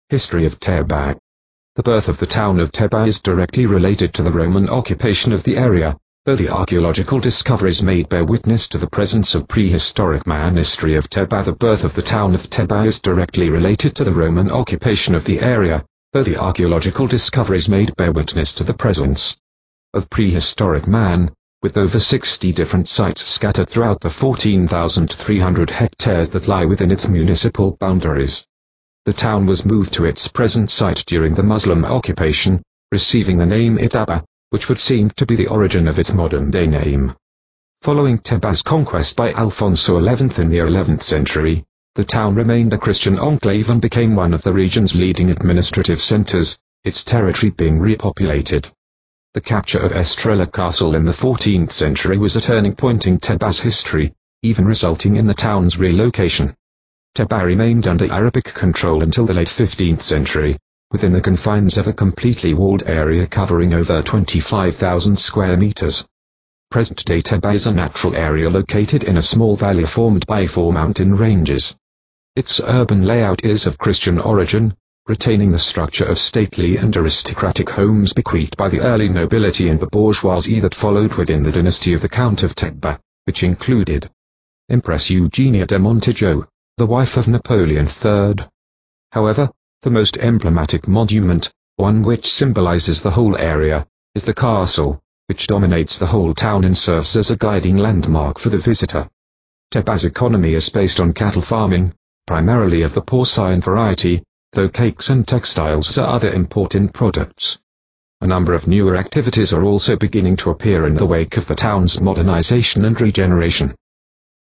History of Teba. The birth of the town of Teba is directly related to the Roman occupation of the area, though the archaeological discoveries made bear witness to the presence of prehistoric man. History of Teba. The birth of the town of Teba is directly related to the Roman occupation of the area, though the archaeological discoveries made bear witness to the presence of prehistoric man, with over 60 different sites scattered throughout the 14,300 hectares that lie within its municipal boundaries. The town was moved to its present site during the Muslim occupation, receiving the name Itaba, which would seem to be the origin of its modern-day name. Following Teba's conquest by Alfonso XI in the 11th century, the town remained a Christian enclave and became one of the region's leading administrative centers, its territory being repopulated. The capture of Estrella Castle in the 14th century was a turning point in Teba's history, even resulting in the town's relocation. Teba remained under Arabic control until the late 15th century, within the confines of a completely walled area covering over 25,000 square meters. Present-day Teba is a natural area located in a small valley formed by 4 mountain ranges. Its urban layout is of Christian origin, retaining the structure of stately and aristocratic homes bequeathed by the early nobility and the bourgeoisie that followed within the dynasty of the Count of Teba, which included Empress Eugenia de Montijo, the wife of Napoleon III. However, the most emblematic monument, one which symbolizes the whole area, is the castle, which dominates the whole town and serves as a guiding landmark for the visitor. Teba's economy is based on cattle farming, primarily of the porcine variety, though cakes and textiles are other important products. A number of newer activities are also beginning to appear in the wake of the town's modernization and regeneration.